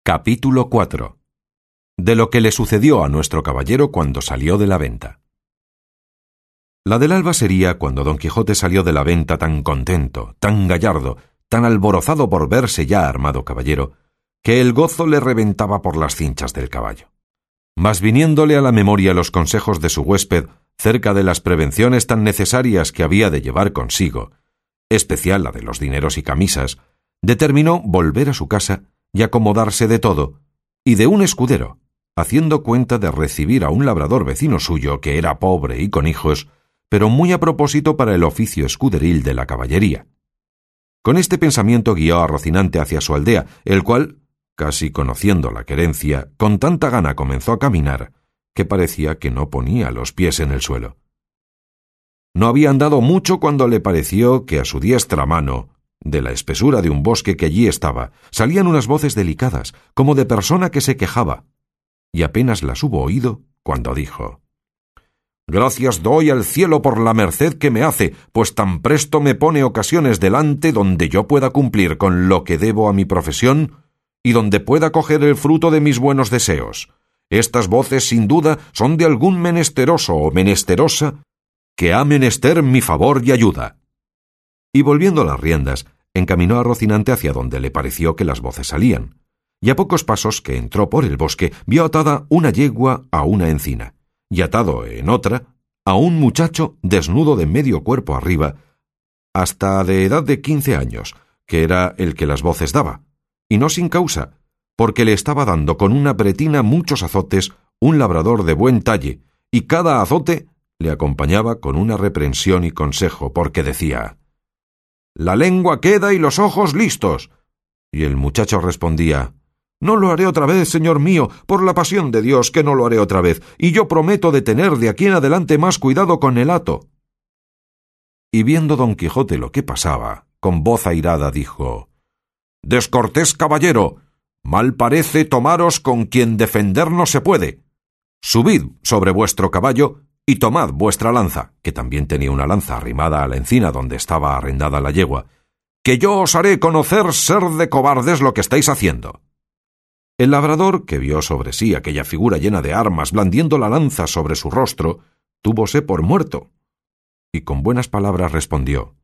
Capítulo 4. De lo que le sucedió a nuestro caballero cuando salió de la venta. La del alba sería cuando Don Quijote salió de la venta tan contento, tan gallardo, tan alborozado por verse ya armado caballero, que el gozo le reventaba por las cinchas del caballo. Mas viniéndole a la memoria los consejos de su huésped cerca de las prevenciones tan necesarias que había de llevar consigo, especial la de los dineros y camisas, determinó volver a su casa y acomodarse de todo, y de un escudero, haciendo cuenta de recibir a un labrador vecino suyo que era pobre y con hijos, pero muy a propósito para el oficio escuderil de la caballería. Con este pensamiento guió a Rocinante hacia su aldea, el cual, casi conociendo la querencia, con tanta gana comenzó a caminar, que parecía que no ponía los pies en el suelo. No había andado mucho cuando le pareció que a su diestra mano, de la espesura de un bosque que allí estaba, salían unas voces delicadas, como de persona que se quejaba, y apenas las hubo oído cuando dijo: «Gracias doy al cielo por la merced que me hace, pues tan presto me pone ocasiones delante donde yo pueda cumplir con lo que debo a mi profesión y donde pueda coger el fruto de mis buenos deseos. Estas voces, sin duda, son de algún menesteroso o menesterosa que ha menester mi favor y ayuda». Y volviendo las riendas, encaminó a Rocinante hacia donde le pareció que las voces salían, y a pocos pasos que entró por el bosque vio atada una yegua a una encina, y atado en otra a un muchacho desnudo de medio cuerpo arriba, hasta de edad de 15 años, que era el que las voces daba, y no sin causa, porque le estaba dando con una pretina muchos azotes un labrador de buen talle, y cada azote le acompañaba con una reprensión y consejo, porque decía: «La lengua queda y los ojos listos». Y el muchacho respondía: «No lo haré otra vez, señor mío, por la pasión de Dios que no lo haré otra vez, y yo prometo de tener de aquí en adelante más cuidado con el hato». Y viendo Don Quijote lo que pasaba, con voz airada dijo: «Descortés caballero, mal parece tomaros con quien defender no se puede. Subid sobre vuestro caballo y tomad vuestra lanza», que también tenía una lanza arrimada a la encina donde estaba arrendada la yegua, «que yo os haré conocer ser de cobardes lo que estáis haciendo». El labrador, que vio sobre sí aquella figura llena de armas blandiendo la lanza sobre su rostro, túvose por muerto, y con buenas palabras respondió: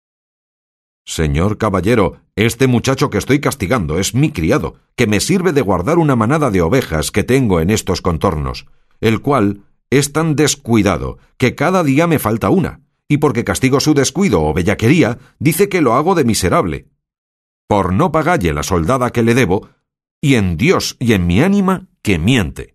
«Señor caballero, este muchacho que estoy castigando es mi criado, que me sirve de guardar una manada de ovejas que tengo en estos contornos, el cual es tan descuidado que cada día me falta una, y porque castigo su descuido o bellaquería, dice que lo hago de miserable. Por no pagalle la soldada que le debo, y en Dios y en mi ánima que miente».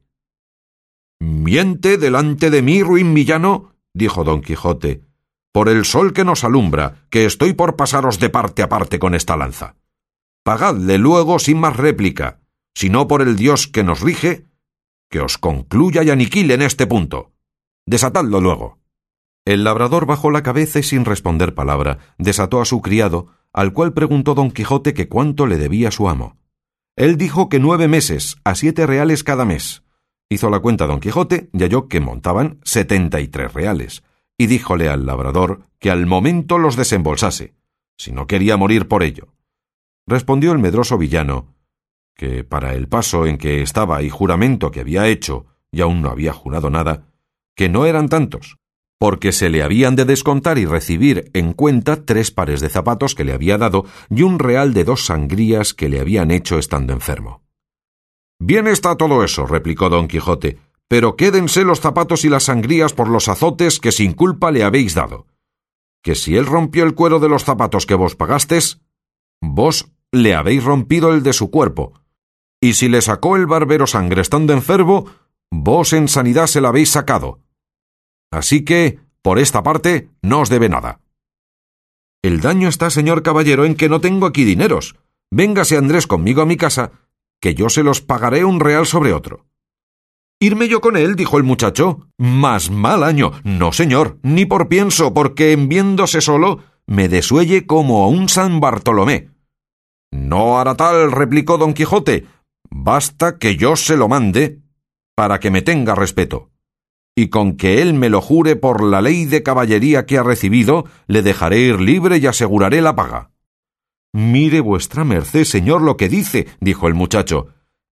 «¿Miente delante de mí, ruin villano?», dijo Don Quijote, «por el sol que nos alumbra, que estoy por pasaros de parte a parte con esta lanza. Pagadle luego sin más réplica, sino por el Dios que nos rige, que os concluya y aniquile en este punto. Desatadlo luego». El labrador bajó la cabeza y sin responder palabra desató a su criado, al cual preguntó Don Quijote que cuánto le debía su amo. Él dijo que 9 meses, a 7 reales cada mes. Hizo la cuenta Don Quijote y halló que montaban 73 reales, y díjole al labrador que al momento los desembolsase, si no quería morir por ello. Respondió el medroso villano que, para el paso en que estaba y juramento que había hecho, y aún no había jurado nada, que no eran tantos, porque se le habían de descontar y recibir en cuenta 3 pares de zapatos que le había dado y un real de 2 sangrías que le habían hecho estando enfermo. «Bien está todo eso», replicó Don Quijote, «pero quédense los zapatos y las sangrías por los azotes que sin culpa le habéis dado. Que si él rompió el cuero de los zapatos que vos pagastes, vos le habéis rompido el de su cuerpo, y si le sacó el barbero sangre estando enfermo, vos en sanidad se la habéis sacado. Así que, por esta parte, no os debe nada». «El daño está, señor caballero, en que no tengo aquí dineros. Véngase Andrés conmigo a mi casa, que yo se los pagaré un real sobre otro». «¿Irme yo con él?», dijo el muchacho. «Más mal año. No, señor, ni por pienso, porque en viéndose solo, me desuelle como a un San Bartolomé». «No hará tal», replicó Don Quijote. «Basta que yo se lo mande, para que me tenga respeto. Y con que él me lo jure por la ley de caballería que ha recibido, le dejaré ir libre y aseguraré la paga». «Mire vuestra merced, señor, lo que dice», dijo el muchacho,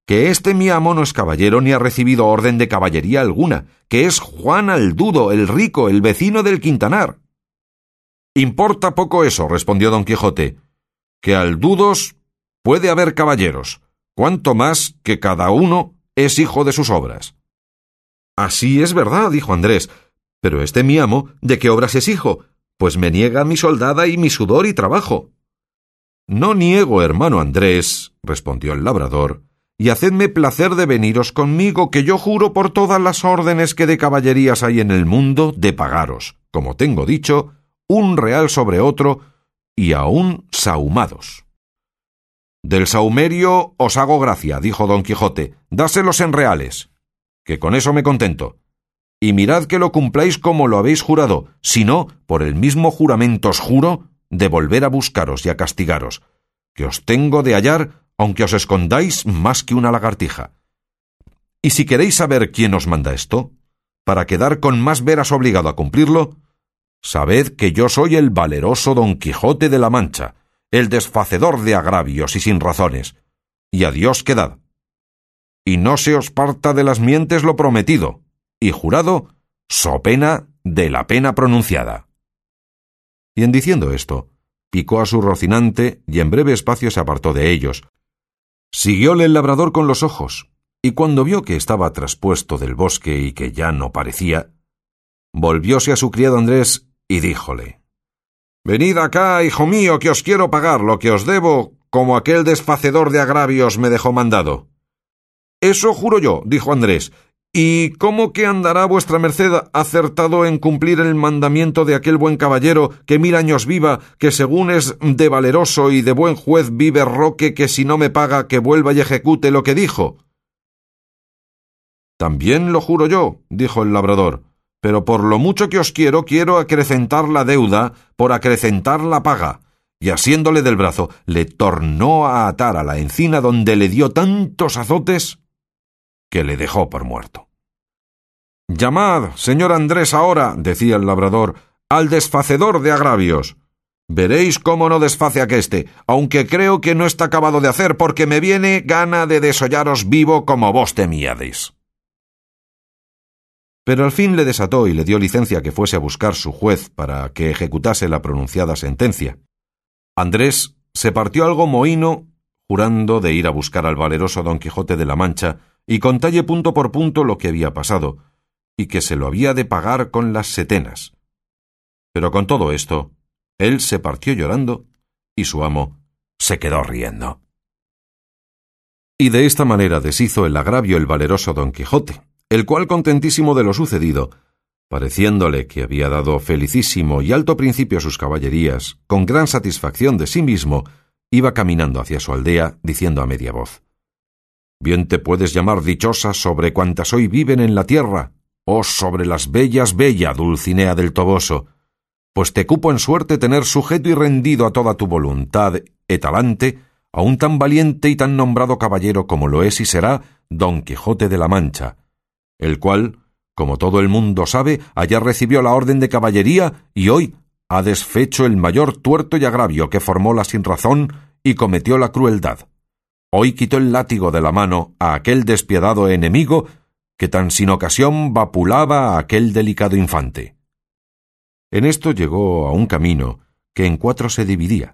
que este mi amo no es caballero ni ha recibido orden de caballería alguna, que es Juan Aldudo, el rico, el vecino del Quintanar. Importa poco eso, respondió don Quijote, que Aldudos puede haber caballeros, cuanto más que cada uno es hijo de sus obras. Así es verdad, dijo Andrés, pero este mi amo, ¿de qué obras es hijo? Pues me niega mi soldada y mi sudor y trabajo. No niego, hermano Andrés, respondió el labrador, y hacedme placer de veniros conmigo, que yo juro por todas las órdenes que de caballerías hay en el mundo, de pagaros, como tengo dicho, un real sobre otro, y aún sahumados. Del sahumerio os hago gracia, dijo don Quijote, dáselos en reales, que con eso me contento. Y mirad que lo cumpláis como lo habéis jurado, si no, por el mismo juramento os juro de volver a buscaros y a castigaros, que os tengo de hallar, aunque os escondáis más que una lagartija. Y si queréis saber quién os manda esto, para quedar con más veras obligado a cumplirlo, sabed que yo soy el valeroso Don Quijote de la Mancha, el desfacedor de agravios y sin razones, y a Dios quedad. Y no se os parta de las mientes lo prometido, y jurado, so pena de la pena pronunciada. Y en diciendo esto, picó a su Rocinante, y en breve espacio se apartó de ellos. Siguióle el labrador con los ojos, y cuando vio que estaba traspuesto del bosque y que ya no parecía, volvióse a su criado Andrés y díjole: «Venid acá, hijo mío, que os quiero pagar lo que os debo, como aquel desfacedor de agravios me dejó mandado». «Eso juro yo», dijo Andrés, «¿y cómo que andará vuestra merced acertado en cumplir el mandamiento de aquel buen caballero que 1000 años viva, que según es de valeroso y de buen juez vive Roque, que si no me paga que vuelva y ejecute lo que dijo?» «También lo juro yo», dijo el labrador, «pero por lo mucho que os quiero acrecentar la deuda por acrecentar la paga». Y asiéndole del brazo, le tornó a atar a la encina donde le dio tantos azotes que le dejó por muerto. «Llamad, señor Andrés, ahora», decía el labrador, «al desfacedor de agravios. Veréis cómo no desface aqueste, aunque creo que no está acabado de hacer, porque me viene gana de desollaros vivo como vos temíades». Pero al fin le desató y le dio licencia que fuese a buscar su juez para que ejecutase la pronunciada sentencia. Andrés se partió algo mohíno, jurando de ir a buscar al valeroso Don Quijote de la Mancha y contalle punto por punto lo que había pasado, y que se lo había de pagar con las setenas. Pero con todo esto, él se partió llorando, y su amo se quedó riendo. Y de esta manera deshizo el agravio el valeroso Don Quijote, el cual, contentísimo de lo sucedido, pareciéndole que había dado felicísimo y alto principio a sus caballerías, con gran satisfacción de sí mismo, iba caminando hacia su aldea, diciendo a media voz: «Bien te puedes llamar dichosa sobre cuantas hoy viven en la tierra, oh sobre las bellas bella Dulcinea del Toboso, pues te cupo en suerte tener sujeto y rendido a toda tu voluntad e talante a un tan valiente y tan nombrado caballero como lo es y será Don Quijote de la Mancha, el cual, como todo el mundo sabe, ayer recibió la orden de caballería y hoy ha desfecho el mayor tuerto y agravio que formó la sinrazón y cometió la crueldad. Hoy quitó el látigo de la mano a aquel despiadado enemigo que tan sin ocasión vapulaba a aquel delicado infante». En esto llegó a un camino que en 4 se dividía,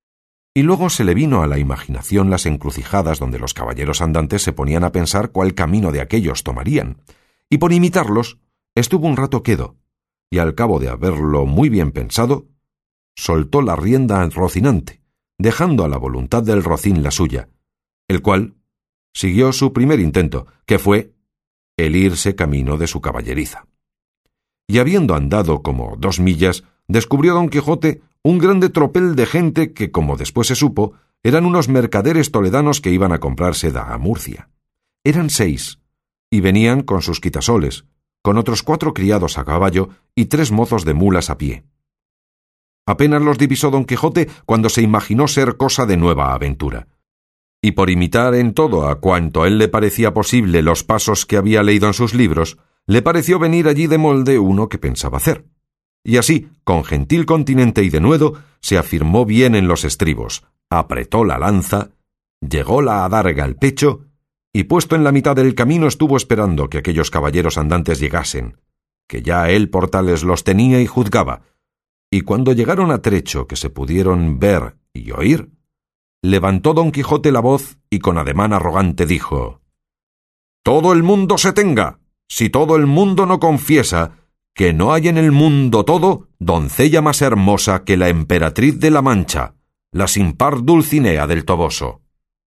y luego se le vino a la imaginación las encrucijadas donde los caballeros andantes se ponían a pensar cuál camino de aquellos tomarían, y por imitarlos estuvo un rato quedo, y al cabo de haberlo muy bien pensado, soltó la rienda al Rocinante, dejando a la voluntad del Rocín la suya, el cual siguió su primer intento, que fue el irse camino de su caballeriza. Y habiendo andado como 2 millas, descubrió Don Quijote un grande tropel de gente que, como después se supo, eran unos mercaderes toledanos que iban a comprar seda a Murcia. Eran 6, y venían con sus quitasoles, con otros 4 criados a caballo y 3 mozos de mulas a pie. Apenas los divisó Don Quijote cuando se imaginó ser cosa de nueva aventura. Y por imitar en todo a cuanto a él le parecía posible los pasos que había leído en sus libros, le pareció venir allí de molde uno que pensaba hacer. Y así, con gentil continente y denuedo, se afirmó bien en los estribos, apretó la lanza, llegó la adarga al pecho y puesto en la mitad del camino estuvo esperando que aquellos caballeros andantes llegasen, que ya él por tales los tenía y juzgaba, y cuando llegaron a trecho que se pudieron ver y oír, levantó Don Quijote la voz y con ademán arrogante dijo: «Todo el mundo se tenga, si todo el mundo no confiesa que no hay en el mundo todo doncella más hermosa que la emperatriz de la Mancha, la sin par Dulcinea del Toboso».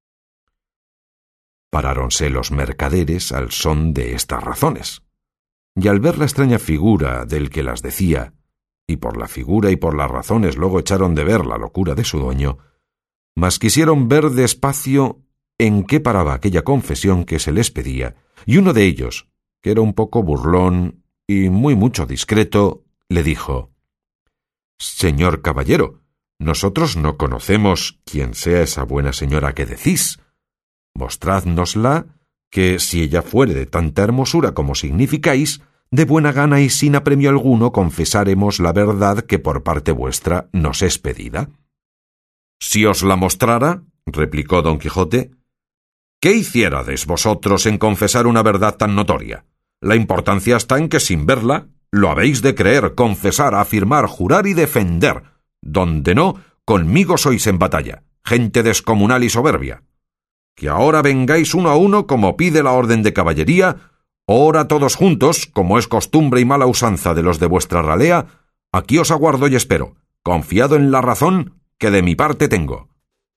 Paráronse los mercaderes al son de estas razones, y al ver la extraña figura del que las decía, y por la figura y por las razones luego echaron de ver la locura de su dueño, mas quisieron ver despacio en qué paraba aquella confesión que se les pedía, y uno de ellos, que era un poco burlón y muy mucho discreto, le dijo: «Señor caballero, nosotros no conocemos quién sea esa buena señora que decís. Mostrádnosla, que si ella fuere de tanta hermosura como significáis, de buena gana y sin apremio alguno confesaremos la verdad que por parte vuestra nos es pedida». «Si os la mostrara», replicó Don Quijote, «¿qué hiciérades vosotros en confesar una verdad tan notoria? La importancia está en que sin verla lo habéis de creer, confesar, afirmar, jurar y defender, donde no, conmigo sois en batalla, gente descomunal y soberbia. Que ahora vengáis uno a uno como pide la orden de caballería, ora todos juntos, como es costumbre y mala usanza de los de vuestra ralea, aquí os aguardo y espero, confiado en la razón que de mi parte tengo».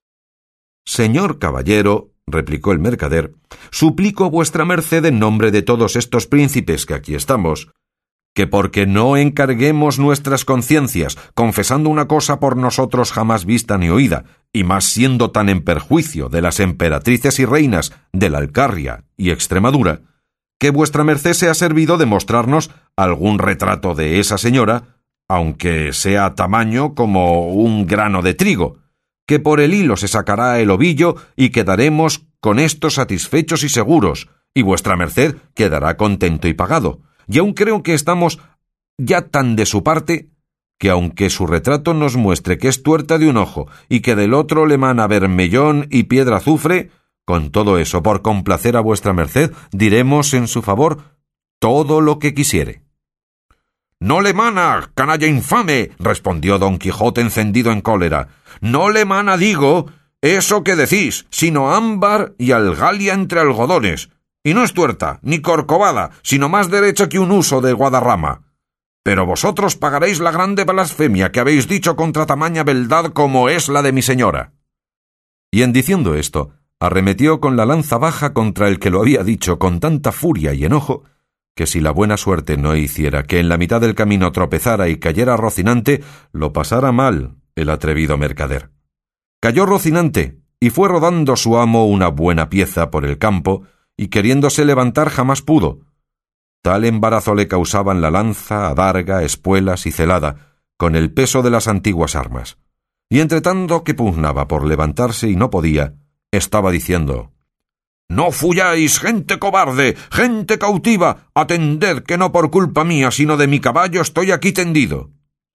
«Señor caballero», replicó el mercader, «suplico vuestra merced en nombre de todos estos príncipes que aquí estamos, que porque no encarguemos nuestras conciencias, confesando una cosa por nosotros jamás vista ni oída, y más siendo tan en perjuicio de las emperatrices y reinas de la Alcarria y Extremadura, que vuestra merced sea servido de mostrarnos algún retrato de esa señora, aunque sea tamaño como un grano de trigo, que por el hilo se sacará el ovillo y quedaremos con esto satisfechos y seguros, y vuestra merced quedará contento y pagado. Y aún creo que estamos ya tan de su parte, que aunque su retrato nos muestre que es tuerta de un ojo y que del otro le mana bermellón y piedra azufre, con todo eso, por complacer a vuestra merced, diremos en su favor todo lo que quisiere». «No le mana, canalla infame», respondió Don Quijote encendido en cólera. «No le mana, digo, eso que decís, sino ámbar y algalia entre algodones. Y no es tuerta, ni corcovada, sino más derecha que un huso de Guadarrama. Pero vosotros pagaréis la grande blasfemia que habéis dicho contra tamaña beldad como es la de mi señora». Y en diciendo esto, arremetió con la lanza baja contra el que lo había dicho con tanta furia y enojo, que si la buena suerte no hiciera que en la mitad del camino tropezara y cayera Rocinante, lo pasara mal el atrevido mercader. Cayó Rocinante, y fue rodando su amo una buena pieza por el campo, y queriéndose levantar jamás pudo. Tal embarazo le causaban la lanza, adarga, espuelas y celada, con el peso de las antiguas armas. Y entre tanto que pugnaba por levantarse y no podía, estaba diciendo: «No fuyáis, gente cobarde, gente cautiva, atended que no por culpa mía, sino de mi caballo estoy aquí tendido».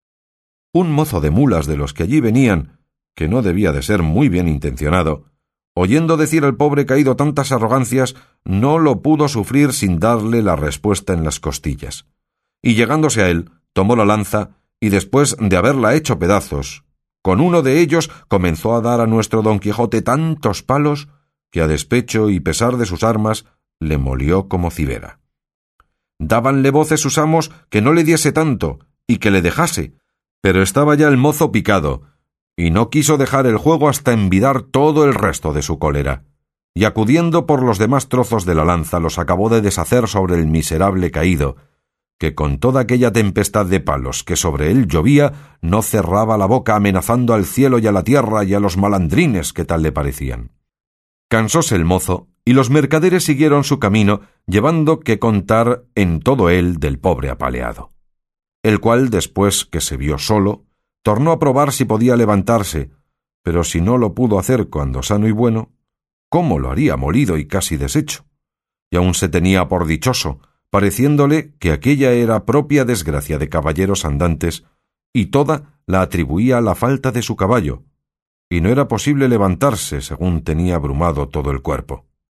Un mozo de mulas de los que allí venían, que no debía de ser muy bien intencionado, oyendo decir al pobre caído tantas arrogancias, no lo pudo sufrir sin darle la respuesta en las costillas. Y llegándose a él, tomó la lanza, y después de haberla hecho pedazos, con uno de ellos comenzó a dar a nuestro Don Quijote tantos palos que a despecho y pesar de sus armas le molió como cibera. Dábanle voces sus amos que no le diese tanto y que le dejase, pero estaba ya el mozo picado, y no quiso dejar el juego hasta envidar todo el resto de su cólera, y acudiendo por los demás trozos de la lanza los acabó de deshacer sobre el miserable caído, que con toda aquella tempestad de palos que sobre él llovía no cerraba la boca amenazando al cielo y a la tierra y a los malandrines que tal le parecían. Cansóse el mozo, y los mercaderes siguieron su camino, llevando que contar en todo él del pobre apaleado. El cual, después que se vio solo, tornó a probar si podía levantarse, pero si no lo pudo hacer cuando sano y bueno, ¿cómo lo haría molido y casi deshecho? Y aún se tenía por dichoso, pareciéndole que aquella era propia desgracia de caballeros andantes, y toda la atribuía a la falta de su caballo, y no era posible levantarse según tenía abrumado todo el cuerpo.